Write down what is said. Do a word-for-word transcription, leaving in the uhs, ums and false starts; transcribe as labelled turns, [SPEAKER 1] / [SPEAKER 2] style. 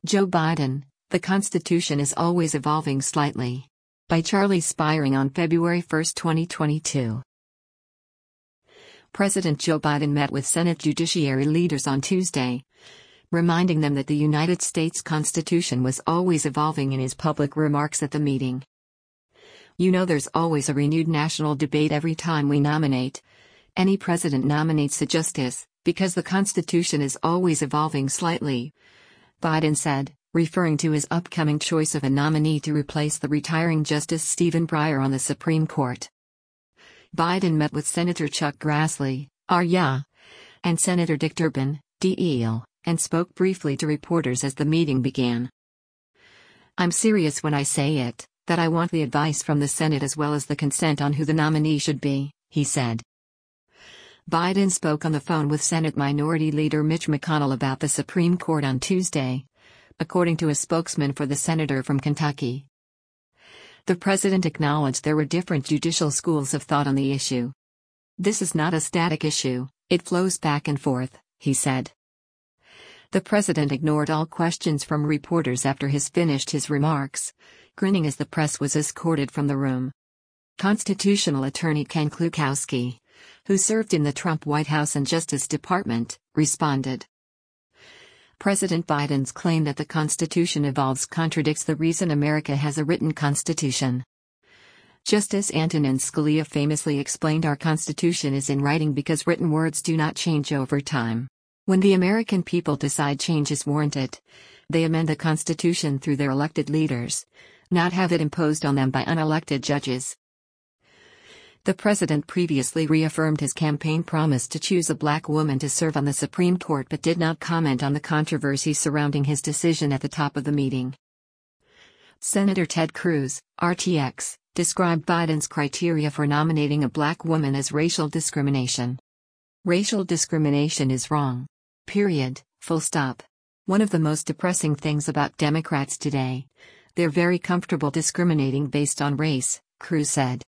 [SPEAKER 1] Joe Biden, The Constitution is Always Evolving Slightly. By Charlie Spiring on February first, twenty twenty-two. President Joe Biden met with Senate Judiciary leaders on Tuesday, reminding them that the United States Constitution was always evolving in his public remarks at the meeting. "You know, there's always a renewed national debate every time we nominate. Any president nominates a justice, because the Constitution is always evolving slightly," Biden said, referring to his upcoming choice of a nominee to replace the retiring Justice Stephen Breyer on the Supreme Court. Biden met with Senator Chuck Grassley, R Y A, and Senator Dick Durbin, D L, and spoke briefly to reporters as the meeting began. "I'm serious when I say it, that I want the advice from the Senate as well as the consent on who the nominee should be," he said. Biden spoke on the phone with Senate Minority Leader Mitch McConnell about the Supreme Court on Tuesday, according to a spokesman for the senator from Kentucky. The president acknowledged there were different judicial schools of thought on the issue. "This is not a static issue, it flows back and forth," he said. The president ignored all questions from reporters after he finished his remarks, grinning as the press was escorted from the room. Constitutional attorney Ken Klukowski, who served in the Trump White House and Justice Department, responded. President Biden's claim that the Constitution evolves contradicts the reason America has a written constitution. Justice Antonin Scalia famously explained, "Our Constitution is in writing because written words do not change over time. When the American people decide change is warranted, they amend the Constitution through their elected leaders, not have it imposed on them by unelected judges." The president previously reaffirmed his campaign promise to choose a black woman to serve on the Supreme Court but did not comment on the controversy surrounding his decision at the top of the meeting. Senator Ted Cruz, R T X, described Biden's criteria for nominating a black woman as racial discrimination. "Racial discrimination is wrong. Period, full stop. One of the most depressing things about Democrats today, they're very comfortable discriminating based on race," Cruz said.